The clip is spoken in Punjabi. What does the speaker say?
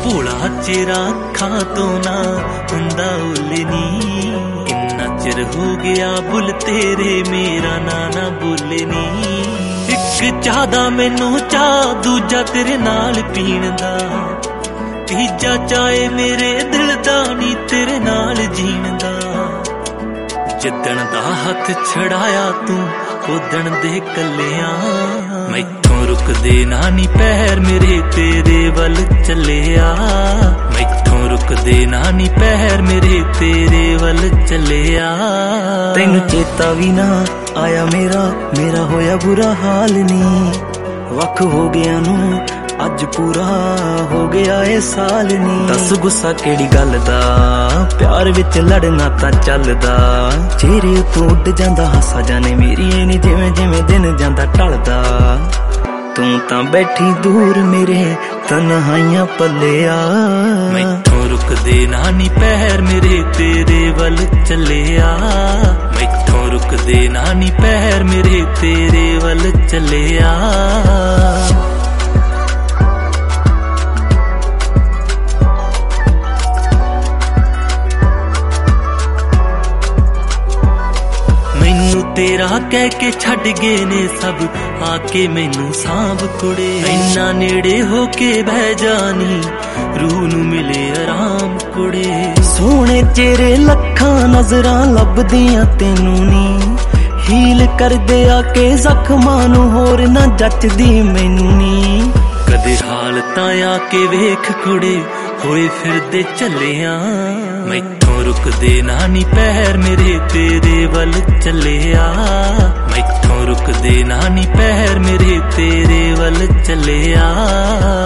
ਭੋਲਾ ਚਿਹਰਾ ਅੱਖਾਂ ਤੋਂ ਨਾ ਹੁੰਦਾ ਉੱਲੇ ਨੀ। ਕਿੰਨਾ ਚਿਰ ਹੋ ਗਿਆ ਬੁੱਲ ਤੇਰੇ ਮੇਰਾ ਨਾਂ ਨਾ ਬੋਲੇ ਨੀ। ਇੱਕ ਚਾਹ ਦਾ ਮੈਨੂੰ ਚਾਹ ਦੂਜਾ ਤੇਰੇ ਨਾਲ ਪੀਣ ਦਾ, ਤੀਜਾ ਚਾਹੇ ਮੇਰੇ ਦਿਲ ਦਾ ਨੀ ਤੇਰੇ ਨਾਲ ਜੀਣ ਦਾ। ਜਿੱਦਣ ਦਾ ਹੱਥ ਛੜਾਇਆ ਤੂੰ ਉਦਣ ਦੇ ਕੱਲਿਆਂ, ਮੈਥੋਂ ਰੁਕਦੇ ਨਾ ਨੀ ਪੈਰ ਮੇਰੇ ਤੇਰੇ ਵੱਲ ਚੱਲਿਆ। ਮੈਥੋਂ ਰੁਕਦੇ ਨਾ ਨੀ ਪੈਰ ਮੇਰੇ ਤੇਰੇ ਵੱਲ ਚੱਲਿਆ। ਤੈਨੂੰ ਚੇਤਾ ਵੀ ਨਾ ਆਇਆ ਮੇਰਾ ਹੋਇਆ ਬੁਰਾ ਹਾਲ ਨੀ। ਵੱਖ ਹੋ ਗਿਆ ਨੂੰ ਅੱਜ ਪੂਰਾ ਹੋ ਗਿਆ ਏ ਸਾਲ ਨੀ। ਦੱਸ ਗੁੱਸਾ ਕਿਹੜੀ ਗੱਲ ਦਾ, ਪਿਆਰ ਵਿੱਚ ਲੜਨਾ ਤਾਂ ਚੱਲਦਾ। ਚਿਹਰੇ ਉੱਤੋਂ ਉੱਡ ਜਾਂਦਾ ਹਾਸਾ ਜਾਨੇ ਮੇਰੀ ਏ ਨੀ, ਜਿਵੇਂ ਜਿਵੇਂ ਦਿਨ ਜਾਂਦਾ ਢਲਦਾ। ਤੂੰ ਤਾਂ ਬੈਠੀ ਦੂਰ ਮੇਰੇ ਤਨਹਾਈਆਂ ਪੱਲਿਆ। ਮੈਥੋਂ ਰੁਕਦੇ ਨਾ ਨੀ ਪੈਰ ਮੇਰੇ ਤੇਰੇ ਵੱਲ ਚੱਲਿਆ। ਮੈਥੋਂ ਰੁਕਦੇ ਨਾ ਨੀ ਪੈਰ ਮੇਰੇ ਤੇਰੇ ਵੱਲ ਚੱਲਿਆ। ਤੇਰਾ ਕਹਿ ਕੇ ਛੱਡ ਗਏ ਨੇ ਸਭ, ਆ ਕੇ ਮੈਨੂੰ ਸਾਂਭ ਕੁੜੇ। ਇੰਨਾ ਨੇੜੇ ਹੋ ਕੇ ਬਹਿ ਜਾਨੀ, ਰੂਹ ਨੂੰ ਮਿਲੇ ਆਰਾਮ ਕੁੜੇ। ਸੋਹਣੇ ਚਿਹਰੇ ਲੱਖਾਂ ਨਜ਼ਰਾਂ ਲੱਭਦੀਆਂ ਤੈਨੂੰ ਨੀ। ਹੀਲ ਕਰਦੇ ਆ ਕੇ ਜ਼ਖਮਾਂ ਨੂੰ, ਹੋਰ ਨਾ ਜੱਚਦੀ ਮੈਨੂੰ ਨੀ। ਕਦੇ ਹਾਲਤਾਂ ਆ ਕੇ ਵੇਖ ਕੁੜੇ, ਹੋਏ ਫਿਰਦੇ ਚੱਲਿਆਂ। ਮੈਥੋਂ ਰੁਕਦੇ ਨਾ ਨੀ ਪੈਰ ਮੇਰੇ ਤੇਰੇ ਵੱਲ ਚੱਲਿਆ। ਮੈਥੋਂ ਰੁਕਦੇ ਨਾ ਨੀ ਪੈਰ ਮੇਰੇ ਤੇਰੇ ਵੱਲ ਚੱਲਿਆ।